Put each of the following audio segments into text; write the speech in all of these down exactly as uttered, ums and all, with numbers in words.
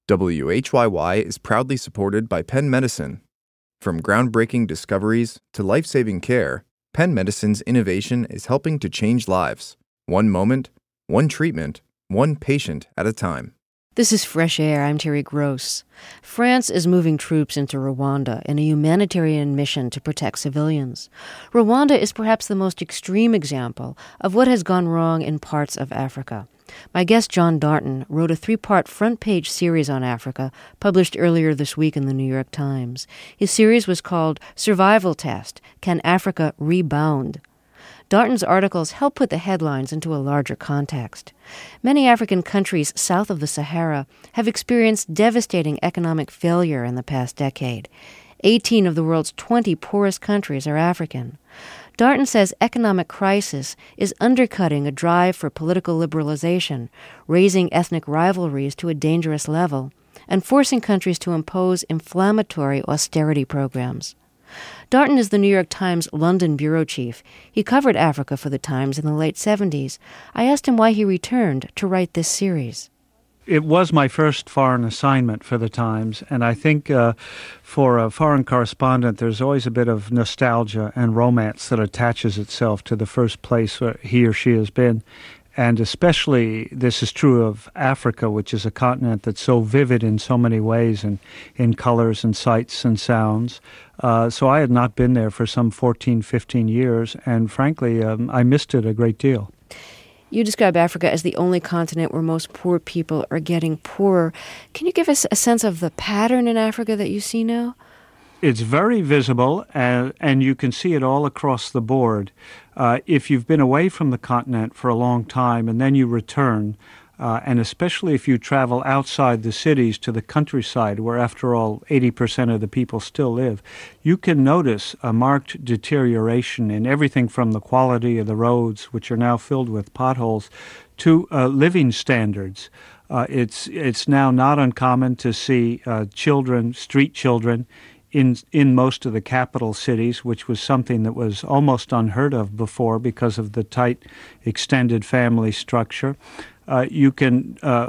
W H Y Y is proudly supported by Penn Medicine. From groundbreaking discoveries to life-saving care, Penn Medicine's innovation is helping to change lives, one moment, one treatment, one patient at a time. This is Fresh Air. I'm Terry Gross. France is moving troops into Rwanda in a humanitarian mission to protect civilians. Rwanda is perhaps the most extreme example of what has gone wrong in parts of Africa. My guest, John Darnton, wrote a three-part front-page series on Africa, published earlier this week in the New York Times. His series was called Survival Test: Can Africa Rebound? Darnton's articles help put the headlines into a larger context. Many African countries south of the Sahara have experienced devastating economic failure in the past decade. eighteen of the world's twenty poorest countries are African. Darnton says economic crisis is undercutting a drive for political liberalization, raising ethnic rivalries to a dangerous level, and forcing countries to impose inflammatory austerity programs. Darnton is the New York Times London bureau chief. He covered Africa for the Times in the late seventies. I asked him why he returned to write this series. It was my first foreign assignment for the Times, and I think uh, for a foreign correspondent, there's always a bit of nostalgia and romance that attaches itself to the first place where he or she has been. And especially this is true of Africa, which is a continent that's so vivid in so many ways, and in colors and sights and sounds. Uh, so I had not been there for some fourteen, fifteen years, and frankly, um, I missed it a great deal. You describe Africa as the only continent where most poor people are getting poorer. Can you give us a sense of the pattern in Africa that you see now? It's very visible, uh, and you can see it all across the board. Uh, if you've been away from the continent for a long time and then you return, uh, and especially if you travel outside the cities to the countryside, where, after all, eighty percent of the people still live, you can notice a marked deterioration in everything from the quality of the roads, which are now filled with potholes, to uh, living standards. Uh, it's it's now not uncommon to see uh, children, street children, in in most of the capital cities, which was something that was almost unheard of before because of the tight, extended family structure. Uh, you can uh,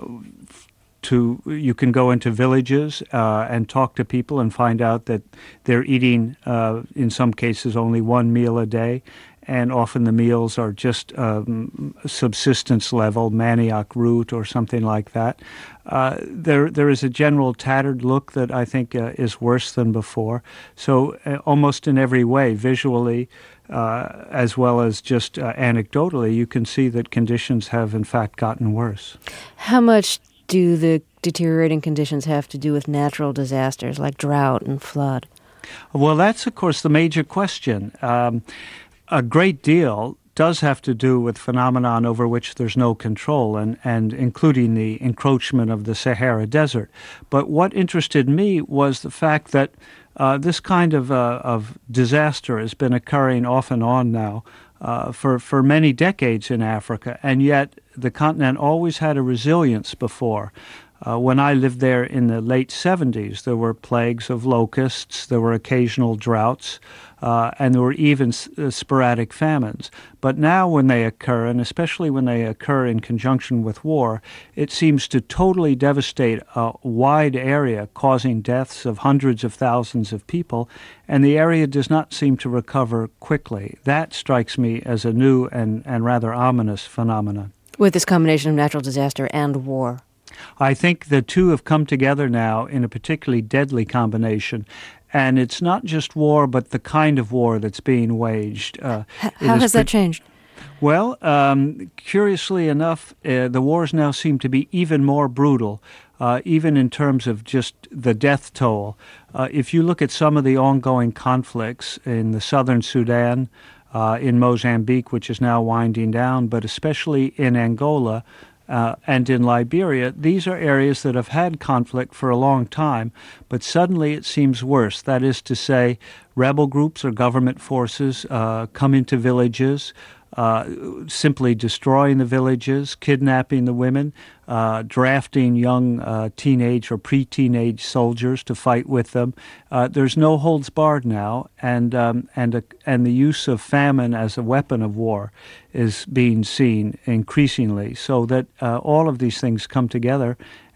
to you can go into villages uh, and talk to people and find out that they're eating, uh, in some cases, only one meal a day, and often the meals are just um, subsistence level, manioc root or something like that. Uh, there, there is a general tattered look that I think uh, is worse than before. So uh, almost in every way, visually, uh, as well as just uh, anecdotally, you can see that conditions have in fact gotten worse. How much do the deteriorating conditions have to do with natural disasters like drought and flood? Well, that's, of course, the major question. Um, a great deal does have to do with phenomenon over which there's no control, and, and including the encroachment of the Sahara Desert. But what interested me was the fact that uh, this kind of, uh, of disaster has been occurring off and on now uh, for, for many decades in Africa, and yet the continent always had a resilience before. Uh, when I lived there in the late seventies, there were plagues of locusts, there were occasional droughts, uh, and there were even s- uh, sporadic famines. But now when they occur, and especially when they occur in conjunction with war, it seems to totally devastate a wide area, causing deaths of hundreds of thousands of people, and the area does not seem to recover quickly. That strikes me as a new and, and rather ominous phenomenon. With this combination of natural disaster and war. I think the two have come together now in a particularly deadly combination. And it's not just war, but the kind of war that's being waged. Uh, How has that changed? Well, um, curiously enough, uh, the wars now seem to be even more brutal, uh, even in terms of just the death toll. Uh, if you look at some of the ongoing conflicts in the southern Sudan, uh, in Mozambique, which is now winding down, but especially in Angola, Uh, and in Liberia, these are areas that have had conflict for a long time, but suddenly it seems worse. That is to say, rebel groups or government forces uh, come into villages, uh, simply destroying the villages, kidnapping the women, uh, drafting young uh, teenage or pre-teenage soldiers to fight with them. Uh, there's no holds barred now, and um, and a, and the use of famine as a weapon of war is being seen increasingly. So that uh, all of these things come together,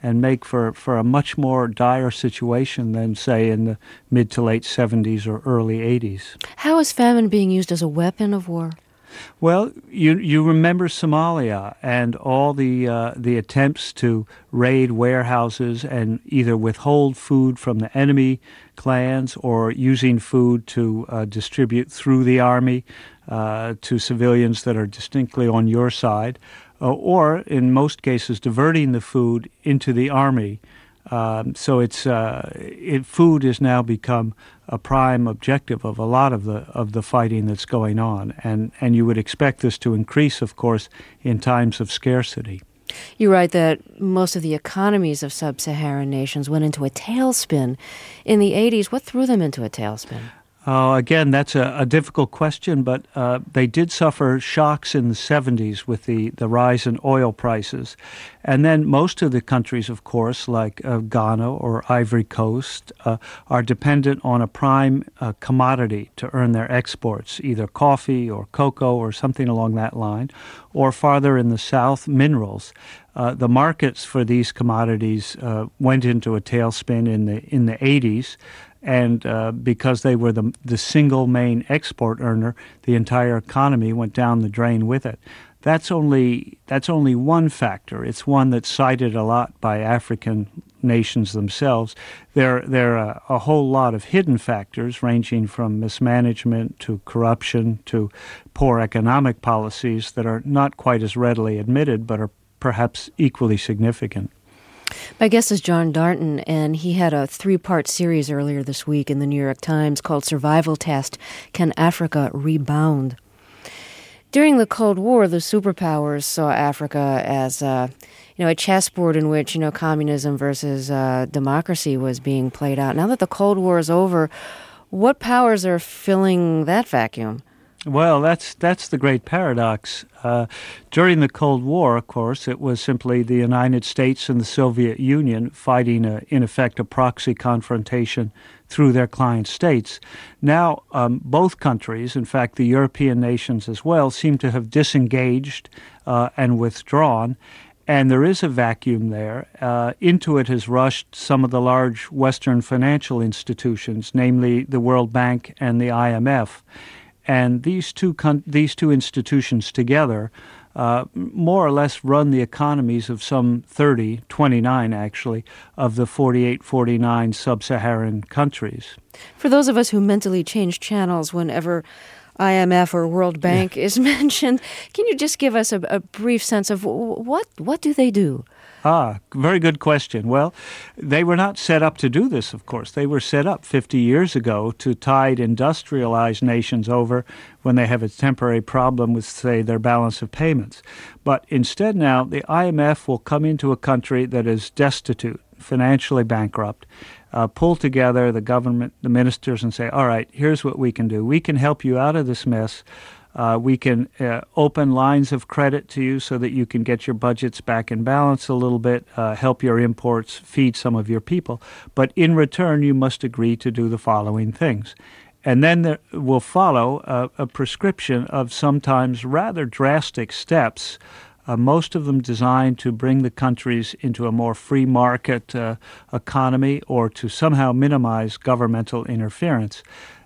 and make for, for a much more dire situation than, say, in the mid to late seventies or early eighties. How is famine being used as a weapon of war? Well, you you remember Somalia and all the uh, the attempts to raid warehouses and either withhold food from the enemy clans or using food to uh, distribute through the army uh, to civilians that are distinctly on your side, uh, or in most cases diverting the food into the army. Um, so it's uh, it, food has now become a prime objective of a lot of the of the fighting that's going on, and and you would expect this to increase, of course, in times of scarcity. You write that most of the economies of sub-Saharan nations went into a tailspin in the eighties. What threw them into a tailspin? Uh, again, that's a, a difficult question, but uh, they did suffer shocks in the seventies with the, the rise in oil prices. And then most of the countries, of course, like uh, Ghana or Ivory Coast, uh, are dependent on a prime uh, commodity to earn their exports, either coffee or cocoa or something along that line, or farther in the south, minerals. Uh, the markets for these commodities uh, went into a tailspin in the in the eighties. And uh, because they were the the single main export earner, the entire economy went down the drain with it. That's only that's only one factor. It's one that's cited a lot by African nations themselves. There there are a whole lot of hidden factors, ranging from mismanagement to corruption to poor economic policies that are not quite as readily admitted, but are perhaps equally significant. My guest is John Darnton, and he had a three-part series earlier this week in the New York Times called Survival Test: Can Africa Rebound? During the Cold War, the superpowers saw Africa as uh, you know, a chessboard in which, you know, communism versus uh, democracy was being played out. Now that the Cold War is over, what powers are filling that vacuum? Well, that's that's the great paradox. Uh, during the Cold War, of course, it was simply the United States and the Soviet Union fighting, a, in effect, a proxy confrontation through their client states. Now, um, both countries, in fact, the European nations as well, seem to have disengaged uh, and withdrawn. And there is a vacuum there. Uh, into it has rushed some of the large Western financial institutions, namely the World Bank and the I M F. And these two con- these two institutions together uh, more or less run the economies of some thirty, twenty-nine actually, of the forty-eight, forty-nine sub-Saharan countries. For those of us who mentally change channels whenever I M F or World Bank yeah. is mentioned, can you just give us a, a brief sense of what what do they do? Ah, very good question. Well, they were not set up to do this, of course. They were set up fifty years ago to tide industrialized nations over when they have a temporary problem with, say, their balance of payments. But instead now, the I M F will come into a country that is destitute, financially bankrupt, uh, pull together the government, the ministers, and say, all right, here's what we can do. We can help you out of this mess. Uh, we can uh, open lines of credit to you so that you can get your budgets back in balance a little bit, uh, help your imports, feed some of your people. But in return, you must agree to do the following things. And then there will follow a, a prescription of sometimes rather drastic steps, uh, most of them designed to bring the countries into a more free market uh, economy or to somehow minimize governmental interference.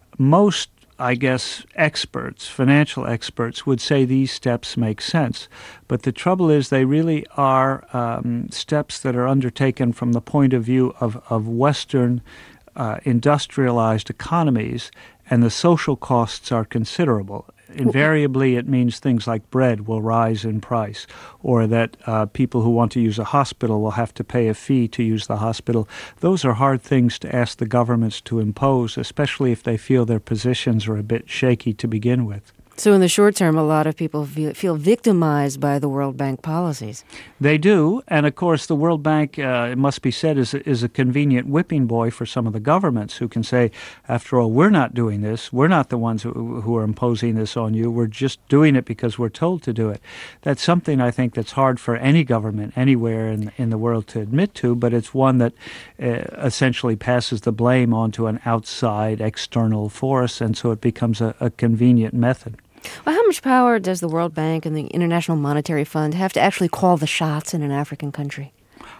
Most I guess experts, financial experts, would say these steps make sense. But the trouble is they really are um, steps that are undertaken from the point of view of, of Western uh, industrialized economies, and the social costs are considerable. Invariably, it means things like bread will rise in price, or that uh, people who want to use a hospital will have to pay a fee to use the hospital. Those are hard things to ask the governments to impose, especially if they feel their positions are a bit shaky to begin with. So in the short term, a lot of people feel victimized by the World Bank policies. They do. And, of course, the World Bank, uh, it must be said, is, is a convenient whipping boy for some of the governments who can say, after all, we're not doing this. We're not the ones who, who are imposing this on you. We're just doing it because we're told to do it. That's something, I think, that's hard for any government anywhere in, in the world to admit to, but it's one that uh, essentially passes the blame onto an outside external force, and so it becomes a, a convenient method. Well, how much power does the World Bank and the International Monetary Fund have to actually call the shots in an African country?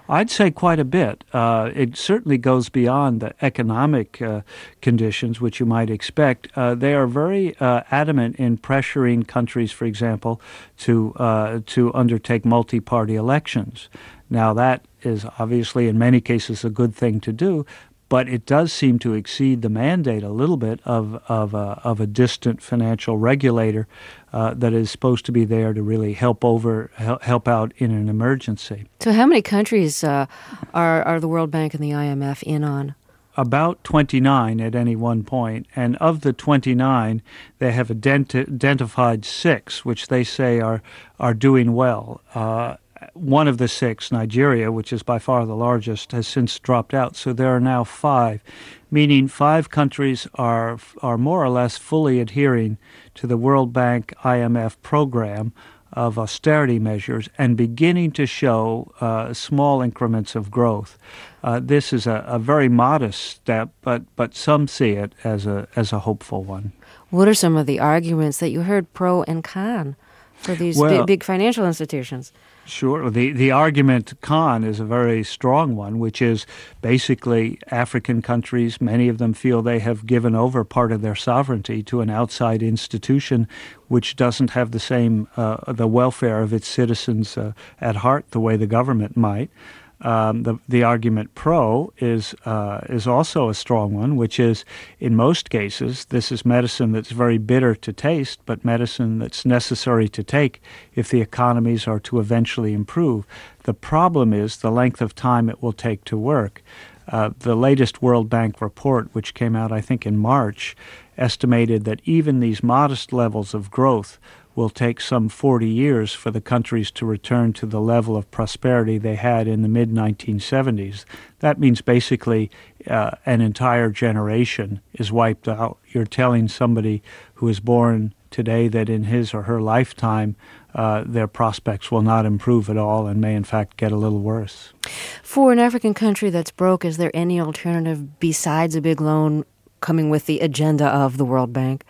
I'd say quite a bit. Uh, it certainly goes beyond the economic uh, conditions, which you might expect. Uh, they are very uh, adamant in pressuring countries, for example, to uh, to undertake multi-party elections. Now, that is obviously in many cases a good thing to do, but it does seem to exceed the mandate a little bit of of a, of a distant financial regulator uh, that is supposed to be there to really help over help out in an emergency. So how many countries uh, are, are the World Bank and the I M F in on? About twenty-nine at any one point, and of the twenty-nine, they have identi- identified six, which they say are, are doing well. Uh, One of the six, Nigeria, which is by far the largest, has since dropped out. So there are now five, meaning five countries are are more or less fully adhering to the World Bank I M F program of austerity measures and beginning to show uh, small increments of growth. Uh, this is a, a very modest step, but but some see it as a as a hopeful one. What are some of the arguments that you heard pro and con for these well, big, big financial institutions? Sure. The the argument con is a very strong one, which is basically African countries, many of them feel they have given over part of their sovereignty to an outside institution which doesn't have the same, uh, the welfare of its citizens uh, at heart the way the government might. Um, the the argument pro is uh, is also a strong one, which is in most cases this is medicine that's very bitter to taste, but medicine that's necessary to take if the economies are to eventually improve. The problem is the length of time it will take to work. Uh, the latest World Bank report, which came out I think in March, estimated that even these modest levels of growth will take some forty years for the countries to return to the level of prosperity they had in the mid nineteen seventies. That means basically uh, an entire generation is wiped out. You're telling somebody who is born today that in his or her lifetime uh, their prospects will not improve at all and may in fact get a little worse. For an African country that's broke, is there any alternative besides a big loan coming with the agenda of the World Bank?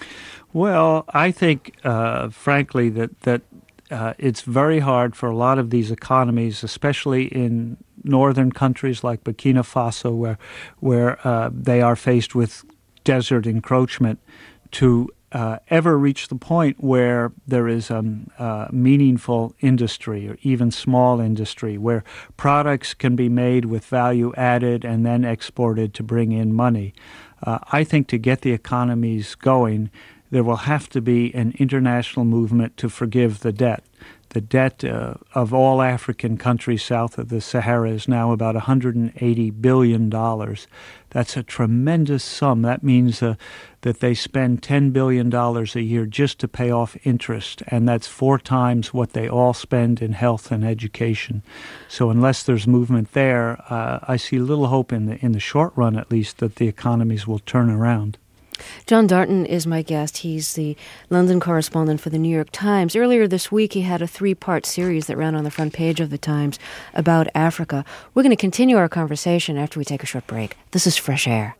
Well, I think, uh, frankly, that that uh, it's very hard for a lot of these economies, especially in northern countries like Burkina Faso, where where uh, they are faced with desert encroachment, to uh, ever reach the point where there is a um, uh, meaningful industry or even small industry where products can be made with value added and then exported to bring in money. Uh, I think to get the economies going, there will have to be an international movement to forgive the debt. The debt uh, of all African countries south of the Sahara is now about one hundred eighty billion dollars. That's a tremendous sum. That means uh, that they spend ten billion dollars a year just to pay off interest, and that's four times what they all spend in health and education. So unless there's movement there, uh, I see little hope in the, in the short run, at least, that the economies will turn around. John Darnton is my guest. He's the London correspondent for the New York Times. Earlier this week, he had a three-part series that ran on the front page of the Times about Africa. We're going to continue our conversation after we take a short break. This is Fresh Air.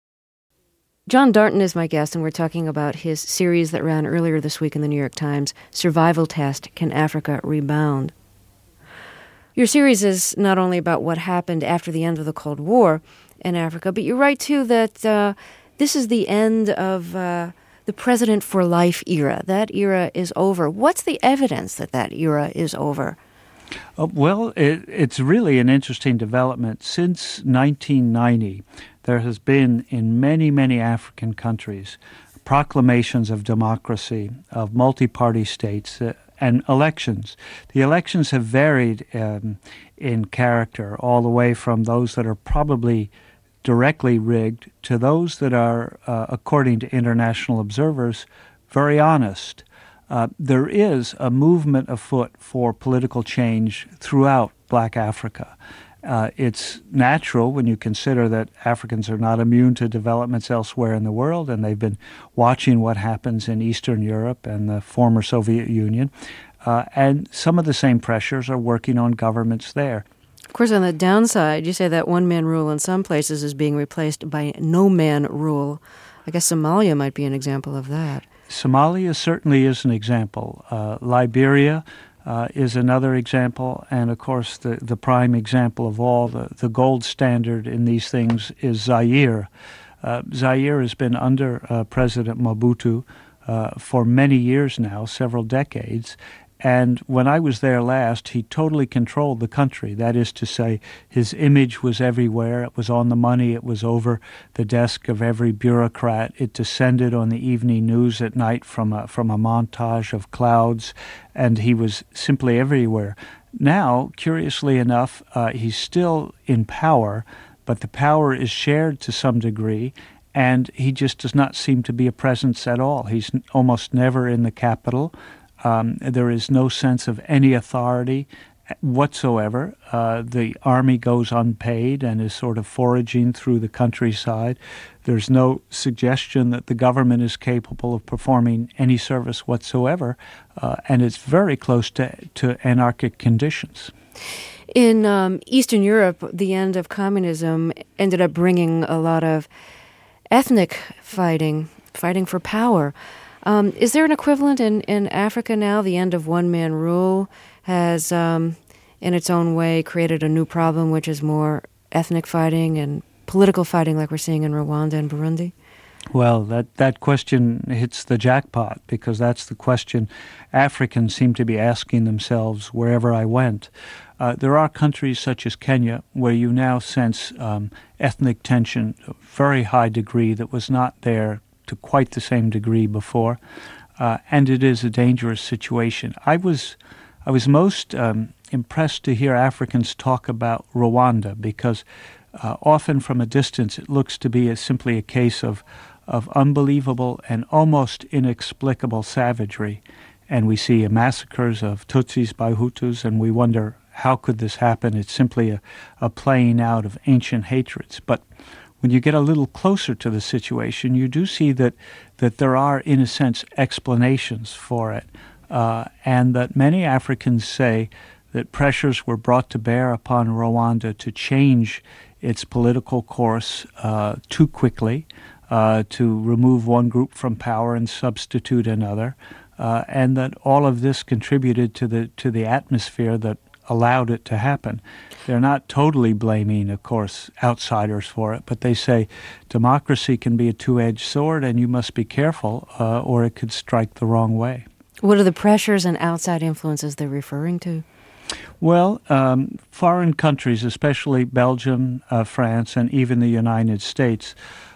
John Darnton is my guest, and we're talking about his series that ran earlier this week in the New York Times, Survival Test, Can Africa Rebound? Your series is not only about what happened after the end of the Cold War in Africa, but you write, too, that uh, this is the end of uh, the President for Life era. That era is over. What's the evidence that that era is over? Uh, well, it, it's really an interesting development. Since nineteen ninety, there has been in many, many African countries proclamations of democracy, of multi-party states, uh, and elections. The elections have varied um, in character, all the way from those that are probably directly rigged to those that are, uh, according to international observers, very honest. Uh, there is a movement afoot for political change throughout Black Africa. Uh, it's natural when you consider that Africans are not immune to developments elsewhere in the world, and they've been watching what happens in Eastern Europe and the former Soviet Union. Uh, and some of the same pressures are working on governments there. Of course, on the downside, you say that one-man rule in some places is being replaced by no-man rule. I guess Somalia might be an example of that. Somalia certainly is an example. Uh, Liberia uh, is another example. And, of course, the, the prime example of all, the, the gold standard in these things is Zaire. Uh, Zaire has been under uh, President Mobutu uh, for many years now, several decades. And when I was there last, he totally controlled the country. That is to say, his image was everywhere. It was on the money. It was over the desk of every bureaucrat. It descended on the evening news at night from a, from a montage of clouds, and he was simply everywhere. Now, curiously enough, uh, he's still in power, but the power is shared to some degree, and he just does not seem to be a presence at all. He's almost never in the capital. Um, there is no sense of any authority whatsoever. Uh, the army goes unpaid and is sort of foraging through the countryside. There's no suggestion that the government is capable of performing any service whatsoever, uh, and it's very close to, to anarchic conditions. In um, Eastern Europe, the end of communism ended up bringing a lot of ethnic fighting, fighting for power. Um, is there an equivalent in, in Africa now? The end of one-man rule has, um, in its own way, created a new problem, which is more ethnic fighting and political fighting like we're seeing in Rwanda and Burundi? Well, that, that question hits the jackpot, because that's the question Africans seem to be asking themselves wherever I went. Uh, there are countries such as Kenya where you now sense um, ethnic tension, a very high degree that was not there to quite the same degree before, uh, and it is a dangerous situation. I was, I was most um, impressed to hear Africans talk about Rwanda, because uh, often from a distance it looks to be a, simply a case of, of unbelievable and almost inexplicable savagery, and we see massacres of Tutsis by Hutus, and we wonder, how could this happen? It's simply a, a playing out of ancient hatreds. But when you get a little closer to the situation, you do see that that there are, in a sense, explanations for it, uh, and that many Africans say that pressures were brought to bear upon Rwanda to change its political course uh, too quickly, uh, to remove one group from power and substitute another, uh, and that all of this contributed to the to the atmosphere that allowed it to happen. They're not totally blaming, of course, outsiders for it, but they say democracy can be a two-edged sword and you must be careful uh, or it could strike the wrong way. What are the pressures and outside influences they're referring to? Well, um, foreign countries, especially Belgium, uh, France, and even the United States,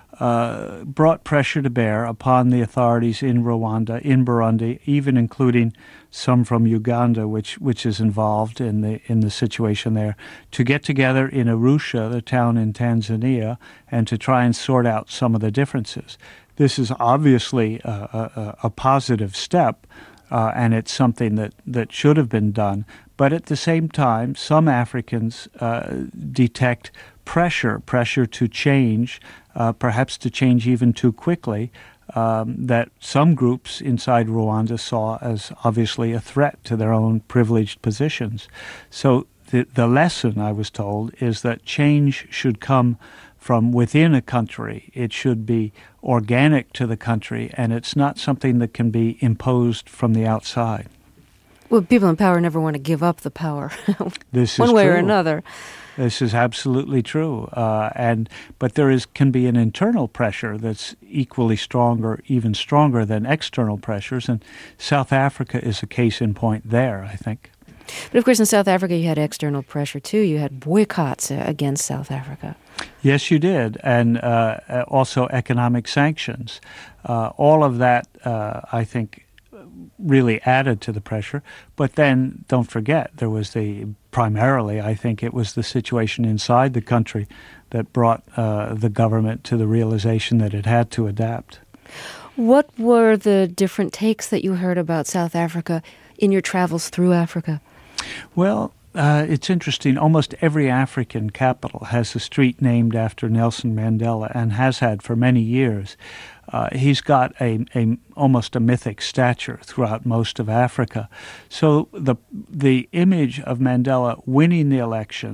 uh, brought pressure to bear upon the authorities in Rwanda, in Burundi, even including some from Uganda, which which is involved in the in the situation there, to get together in Arusha, the town in Tanzania, and to try and sort out some of the differences. This is obviously a, a, a positive step, uh, and it's something that, that should have been done. But at the same time, some Africans uh, detect pressure, pressure to change, uh, perhaps to change even too quickly, Um, that some groups inside Rwanda saw as obviously a threat to their own privileged positions. So the, the lesson, I was told, is that change should come from within a country. It should be organic to the country, and it's not something that can be imposed from the outside. Well, people in power never want to give up the power, This one is way true. or another. This is absolutely true, uh, and but there is can be an internal pressure that's equally strong or even stronger than external pressures, and South Africa is a case in point there, I think. But of course, in South Africa, you had external pressure too. You had boycotts uh, against South Africa. Yes, you did, and uh, also economic sanctions. Uh, all of that, uh, I think, really added to the pressure. But then, don't forget, there was the, primarily, I think it was the situation inside the country that brought uh, the government to the realization that it had to adapt. What were the different takes that you heard about South Africa in your travels through Africa? Well, uh, it's interesting. Almost every African capital has a street named after Nelson Mandela and has had for many years. Uh, he's got a, a almost a mythic stature throughout most of Africa. So the the image of Mandela winning the election,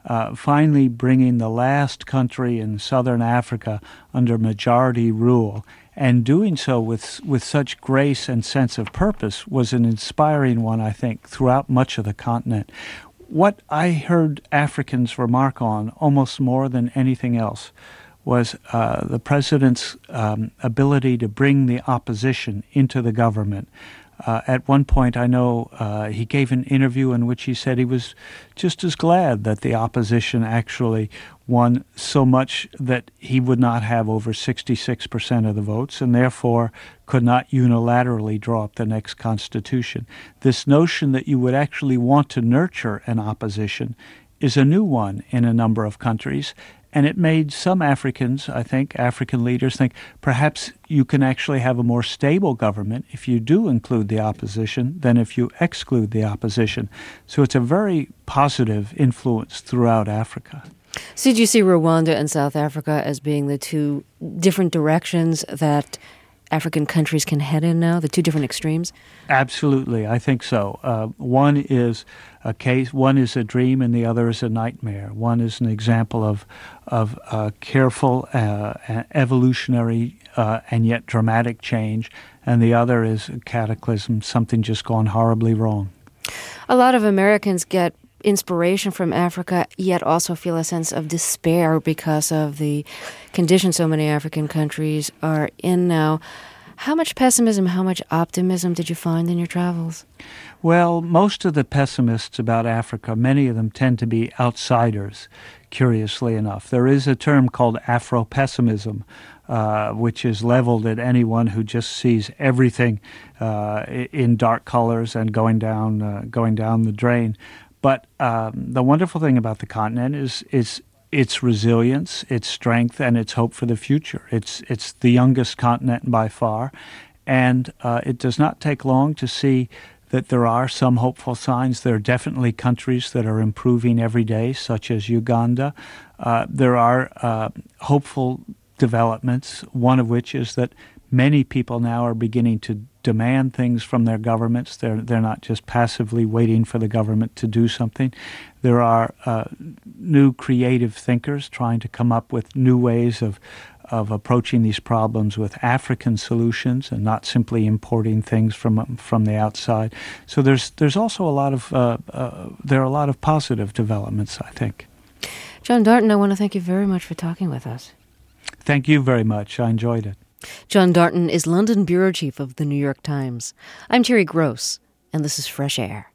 uh, finally bringing the last country in southern Africa under majority rule, and doing so with with such grace and sense of purpose was an inspiring one, I think, throughout much of the continent. What I heard Africans remark on almost more than anything else was uh, the president's um, ability to bring the opposition into the government. Uh, at one point, I know uh, he gave an interview in which he said he was just as glad that the opposition actually won so much that he would not have over sixty-six percent of the votes and therefore could not unilaterally draw up the next constitution. This notion that you would actually want to nurture an opposition is a new one in a number of countries. And it made some Africans, I think, African leaders think, perhaps you can actually have a more stable government if you do include the opposition than if you exclude the opposition. So it's a very positive influence throughout Africa. So did you see Rwanda and South Africa as being the two different directions that African countries can head in now, the two different extremes? Absolutely, I think so. Uh, one is a case, one is a dream, and the other is a nightmare. One is an example of of uh, careful, uh, evolutionary, uh, and yet dramatic change, and the other is a cataclysm, something just gone horribly wrong. A lot of Americans get inspiration from Africa, yet also feel a sense of despair because of the condition so many African countries are in now. How much pessimism, how much optimism did you find in your travels? Well, most of the pessimists about Africa, many of them tend to be outsiders, curiously enough. There is a term called Afro-pessimism, uh, which is leveled at anyone who just sees everything uh, in dark colors and going down, uh, going down the drain. But um, the wonderful thing about the continent is is its resilience, its strength, and its hope for the future. It's it's the youngest continent by far, and uh, it does not take long to see that there are some hopeful signs. There are definitely countries that are improving every day, such as Uganda. Uh, there are uh, hopeful developments, one of which is that many people now are beginning to demand things from their governments. They're they're not just passively waiting for the government to do something. There are uh, new creative thinkers trying to come up with new ways of of approaching these problems with African solutions and not simply importing things from from the outside. So there's there's also a lot of uh, uh, there are a lot of positive developments, I think. John Darnton, I want to thank you very much for talking with us. Thank you very much. I enjoyed it. John Darnton is London bureau chief of The New York Times. I'm Terry Gross, and this is Fresh Air.